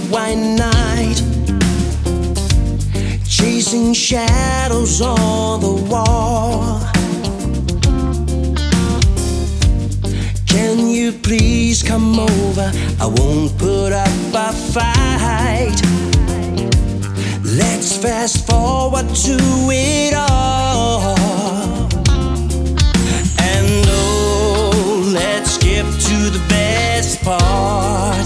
white night, chasing shadows on the wall. Can you please come over? I won't put up a fight. Let's fast forward to it all. And oh, let's skip to the best part.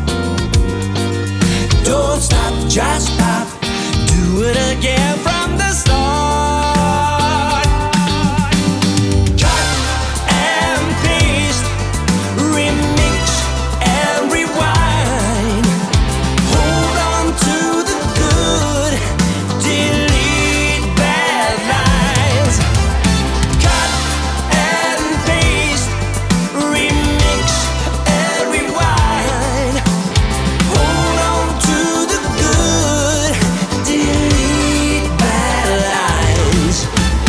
Don't stop, just pop. Do it again from the start. Cut and paste, remix and rewind. Hold on to the good, delete bad lines. Cut and paste, remix and rewind. Hold on to the good, delete bad lines.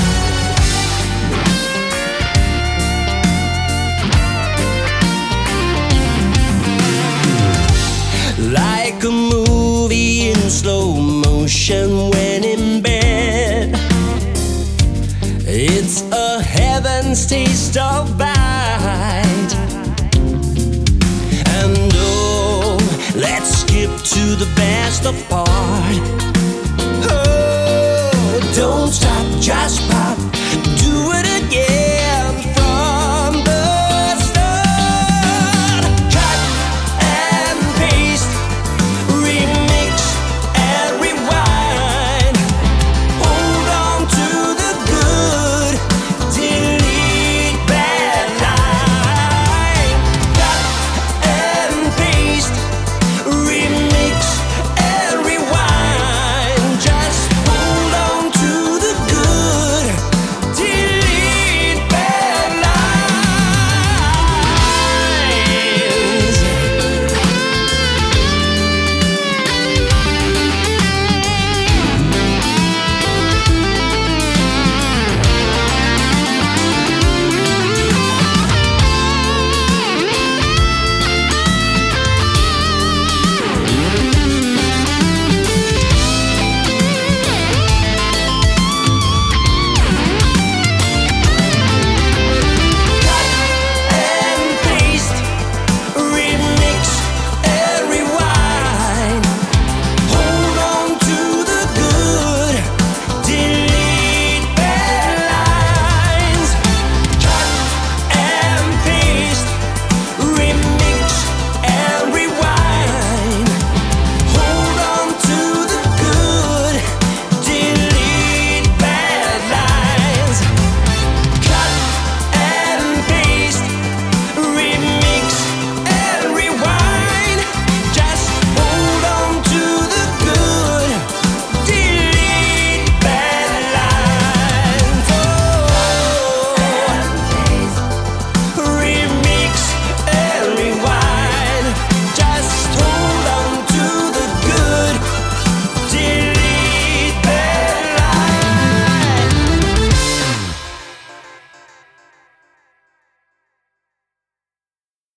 Like a movie in slow motion when in bed, it's a heaven's taste of bite. And oh, let's skip to the best of part. Oh, don't stop, just pop.